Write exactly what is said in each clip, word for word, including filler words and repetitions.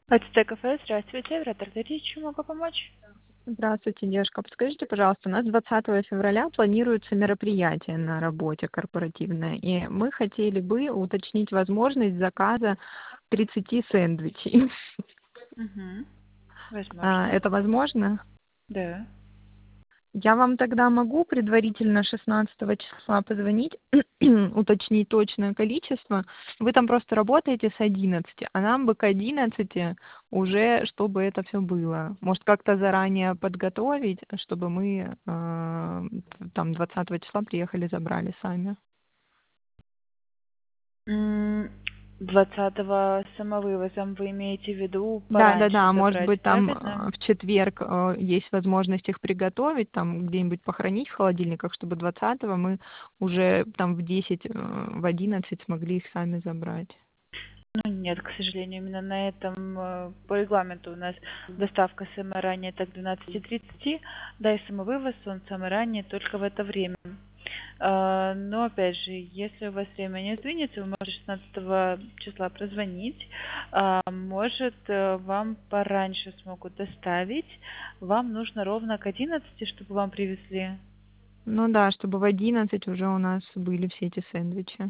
АЦТ кафе, здравствуйте, Вратар Дарья, чем могу помочь? Здравствуйте, девушка. Подскажите, пожалуйста, у нас двадцатого февраля планируется мероприятие на работе корпоративное, и мы хотели бы уточнить возможность заказа тридцати сэндвичей. Угу. А, Возможно. Это возможно? Да. Я вам тогда могу предварительно шестнадцатого числа позвонить, уточнить точное количество. Вы там просто работаете с одиннадцати, а нам бы к одиннадцати уже, чтобы это все было. Может, как-то заранее подготовить, чтобы мы э, там двадцатого числа приехали, забрали сами. М, двадцатого самовывозом вы имеете в виду Да, да, пораньше да, может забрать, быть, там правильно? э, в четверг э, есть возможность их приготовить, там где-нибудь похоронить в холодильниках, чтобы двадцатого мы уже там в десять, э, в одиннадцать смогли их сами забрать. Ну нет, к сожалению, именно на этом э, по регламенту у нас доставка самая ранее так двенадцати тридцати, да и самовывоз он самый ранее только в это время. А, но опять же, если у вас время не сдвинется, вы можете шестнадцатого числа прозвонить. А, может, э, вам пораньше смогут доставить. Вам нужно ровно к одиннадцати, чтобы вам привезли. Ну да, чтобы в одиннадцать уже у нас были все эти сэндвичи.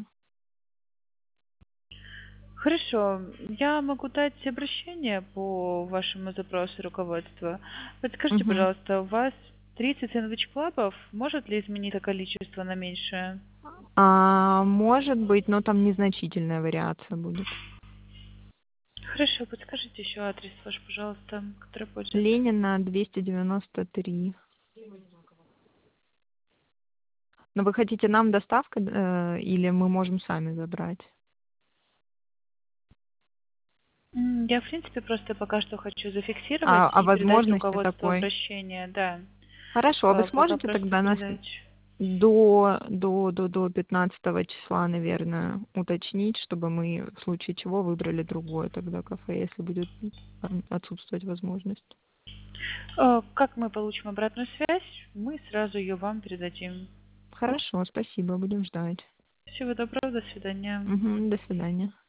Хорошо, я могу дать обращение по вашему запросу руководства. Подскажите, Мгм. пожалуйста, у вас тридцать сэндвич-клабов, может ли измениться количество на меньшее? А, может быть, но там незначительная вариация будет. Хорошо, подскажите еще адрес ваш, пожалуйста, который будет. Ленина двести девяносто три. Но вы хотите нам доставка э, или мы можем сами забрать? М, Я, в принципе, просто пока что хочу зафиксировать А, о и передать возможности руководству такой? обращение, да. Хорошо, а вы А, Пока сможете просто тогда нас передать. до, до, до, до пятнадцатого числа, наверное, уточнить, чтобы мы в случае чего выбрали другое тогда кафе, если будет м, отсутствовать возможность. А, Как мы получим обратную связь, мы сразу ее вам передадим. Хорошо, спасибо, будем ждать. Всего доброго, до свидания. Мгм, до свидания.